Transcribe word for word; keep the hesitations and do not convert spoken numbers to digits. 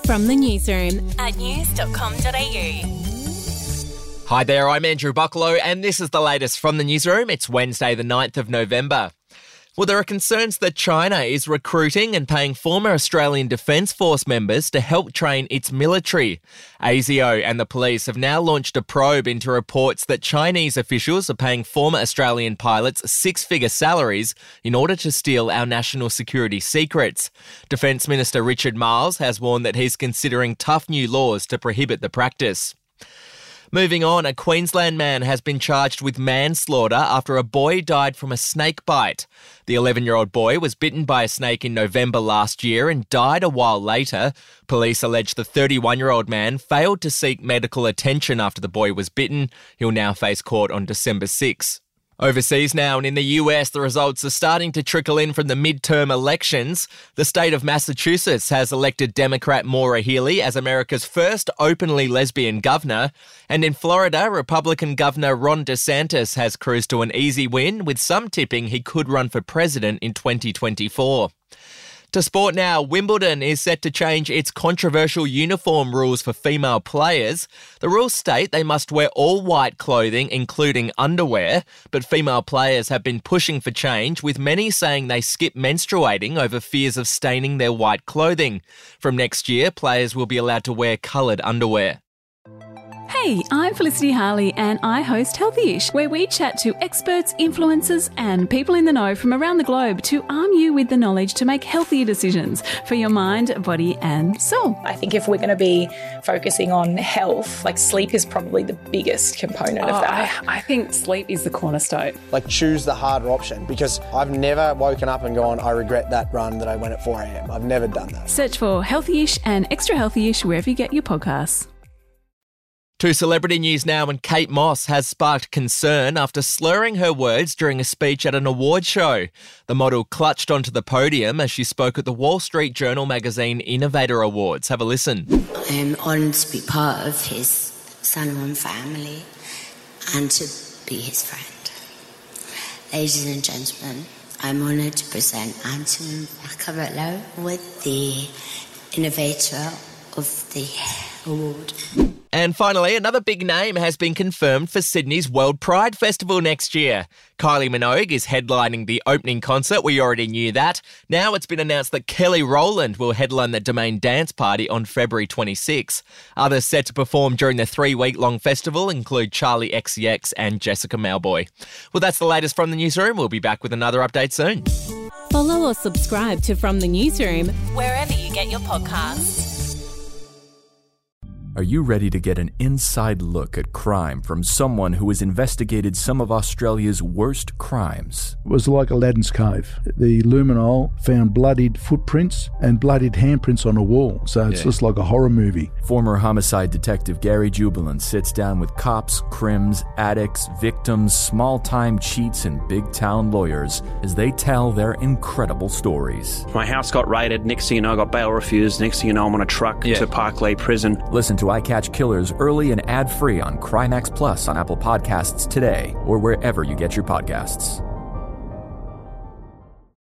From the newsroom at news dot com dot a u. Hi there, I'm Andrew Bucklow, and this is the latest from the newsroom. It's Wednesday, the ninth of November. Well, there are concerns that China is recruiting and paying former Australian Defence Force members to help train its military. ASIO and the police have now launched a probe into reports that Chinese officials are paying former Australian pilots six-figure salaries in order to steal our national security secrets. Defence Minister Richard Marles has warned that he's considering tough new laws to prohibit the practice. Moving on, a Queensland man has been charged with manslaughter after a boy died from a snake bite. The eleven-year-old boy was bitten by a snake in November last year and died a while later. Police allege the thirty-one-year-old man failed to seek medical attention after the boy was bitten. He'll now face court on December sixth. Overseas now, and in the U S, the results are starting to trickle in from the midterm elections. The state of Massachusetts has elected Democrat Maura Healey as America's first openly lesbian governor. And in Florida, Republican Governor Ron DeSantis has cruised to an easy win, with some tipping he could run for president in twenty twenty-four. To sport now, Wimbledon is set to change its controversial uniform rules for female players. The rules state they must wear all white clothing, including underwear, but female players have been pushing for change, with many saying they skip menstruating over fears of staining their white clothing. From next year, players will be allowed to wear coloured underwear. Hey, I'm Felicity Harley and I host Healthyish, where we chat to experts, influencers and people in the know from around the globe to arm you with the knowledge to make healthier decisions for your mind, body and soul. I think if we're going to be focusing on health, like sleep is probably the biggest component oh, of that. I, I think sleep is the cornerstone. Like choose the harder option, because I've never woken up and gone, I regret that run that I went at four a.m. I've never done that. Search for Healthyish and Extra Healthyish wherever you get your podcasts. To celebrity news now, and Kate Moss has sparked concern after slurring her words during a speech at an award show. The model clutched onto the podium as she spoke at the Wall Street Journal magazine Innovator Awards. Have a listen. I'm honoured to be part of his Salomon family and to be his friend. Ladies and gentlemen, I'm honoured to present Anton Vaccarello with the Innovator of the Award. And finally, another big name has been confirmed for Sydney's World Pride Festival next year. Kylie Minogue is headlining the opening concert. We already knew that. Now it's been announced that Kelly Rowland will headline the Domain Dance Party on February twenty-sixth. Others set to perform during the three-week-long festival include Charlie X C X and Jessica Mauboy. Well, that's the latest from the newsroom. We'll be back with another update soon. Follow or subscribe to From the Newsroom wherever you get your podcasts. Are you ready to get an inside look at crime from someone who has investigated some of Australia's worst crimes? It was like Aladdin's Cave. The luminol found bloodied footprints and bloodied handprints on a wall, so it's yeah. just like a horror movie. Former homicide detective Gary Jubilant sits down with cops, crims, addicts, victims, small-time cheats, and big-town lawyers as they tell their incredible stories. My house got raided. Next thing you know, I got bail refused. Next thing you know, I'm on a truck yeah. to Parklea Prison. Listen to I Catch Killers early and ad-free on Crimex Plus on Apple Podcasts today or wherever you get your podcasts.